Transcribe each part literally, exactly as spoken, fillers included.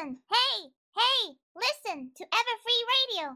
listen. Hey, hey, listen to Everfree Radio.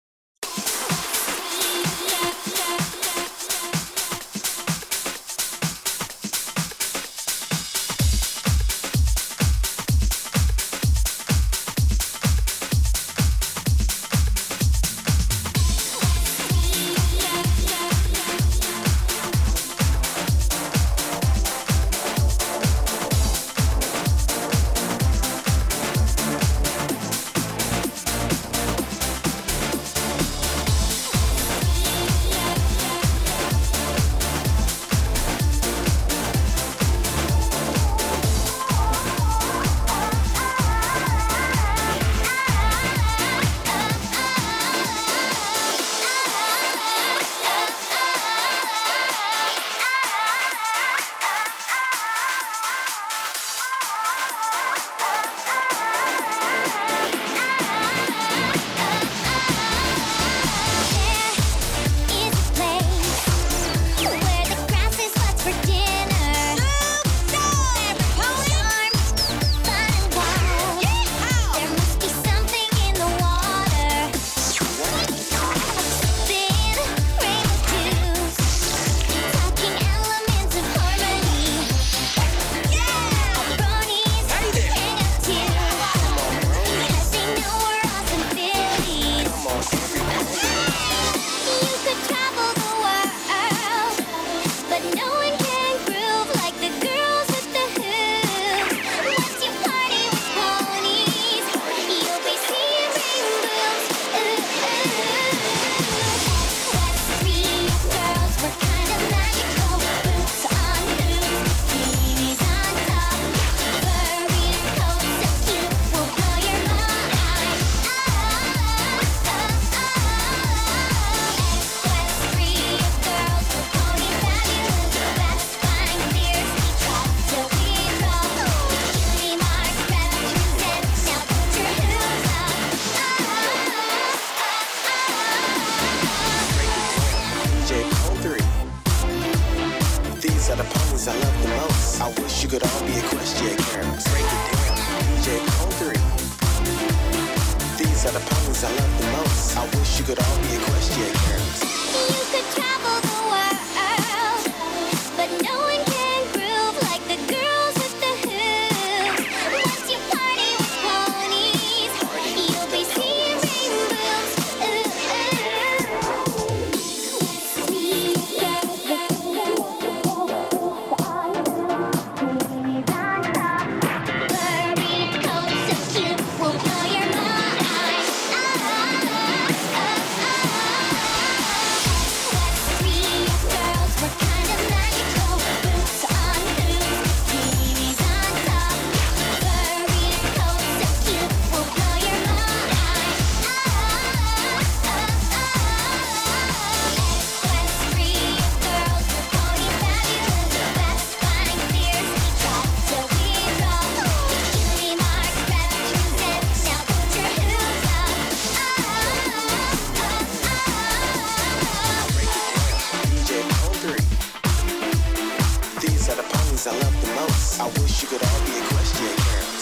Are the ponies I love the most. I wish you could all be equestrian girls. Break it down, D J Code three. These are the ponies I love the most. I wish you could all be equestrian girls. You could travel the world, but no one can groove like the girls with the hooves. Once you party with ponies, you'll be seeing rainbows. Ooh, ooh. See girls with I love the most. I wish you could all be equestrian girls.